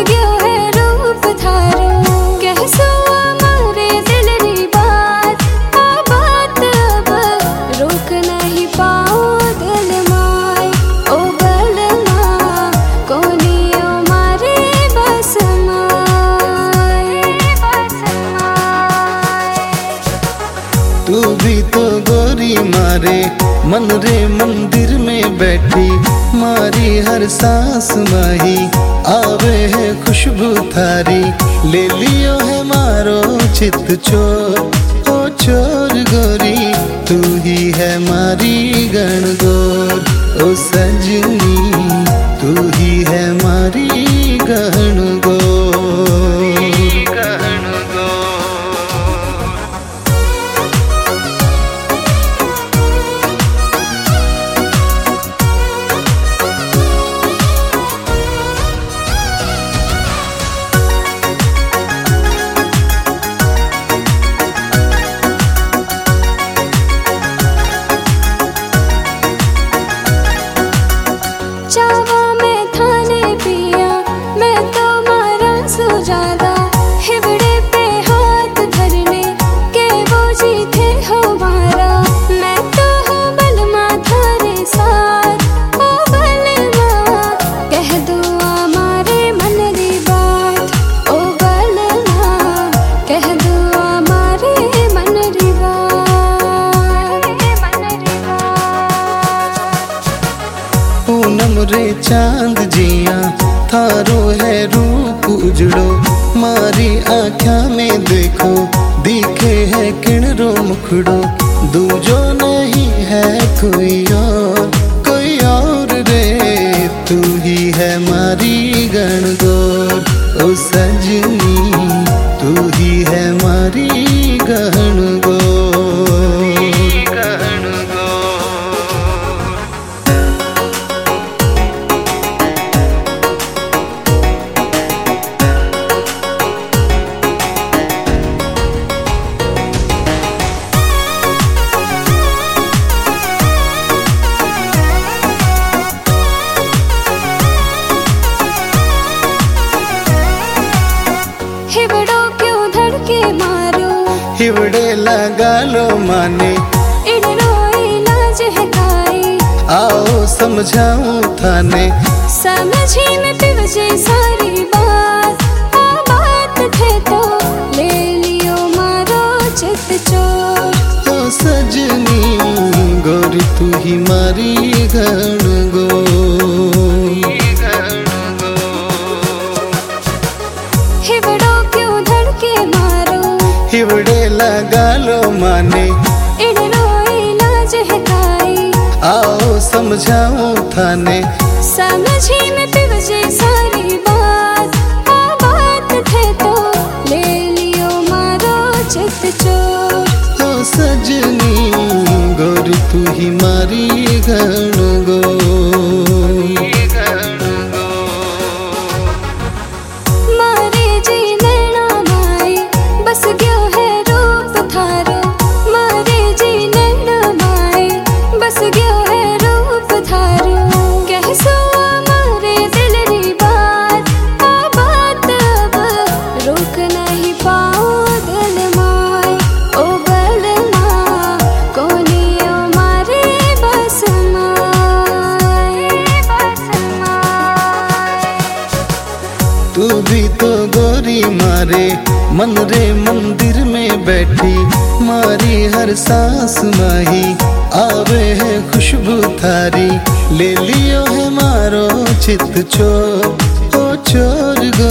गयो है रूप थारो कहसो मारे दिल री बात आ बात अब रोक नहीं पाओ दिल माय ओ गल मां कोनियो मारे बस माय तू भी तो गोरी मारे मन रे मंदिर में बैठी मारी हर सांस माही आवे है खुशबू थारी ले लियो है मारो चित चोर ओ चोर गोरी तू ही है मारी गणगोर ओ सजनी तू ही है मारी गणगोर। चावा मैं थाने पिया मैं तो मारा सो ज्यादा हिवड़े पे हाथ धरने के वो जी थे हो मारा मैं तो हूँ बलमा थारे साथ ओ बलमा कह दो हमारे मन री बात ओ बलमा कह दो हमारे मन री पूनम रे चांद जिया थारो है रूप उजड़ो मारी आँखा में देखो दिखे है किणरो मुखड़ो दूजो नहीं है कोई और रे तू ही है मारी गणगोर ओ सजनी तू ही है मारी गणगोर। हिवड़ो क्यों धड़के मारो हिवड़े लगा लो माने इड़रो इलाज है काई आओ समझाऊं थाने समझी में पिवजे सारी बात आ बात थे तो ले लियो मारो चित चोर ओ सजनी गोरी तू ही मारी गणगोर। हिवड़ो क्यों धड़के मारो हिवड़े लगा लो माने इड़रो इलाज है काई आओ समझाऊं थाने समझी में पिवजे सारी बात आ बात थे तो ले लियो मारो चित चोर ओ सजनी गोरी तू ही मारी गणगोर। मारे जी नैना माई बस गयो है रूप थारो मारे जी नैना माई बस गयो है रूप थारो कहसो मारे दिल री बात आ बात अब रोक नहीं पाओ दिल माय ओ बलमा कोनियो मारे बस माय तू भी तो गोरी मारे मन रे मंदिर में बैठी मारी हर सांस माही आवे है खुशबू थारी ले लियो है मारो चित चोर ओ चोर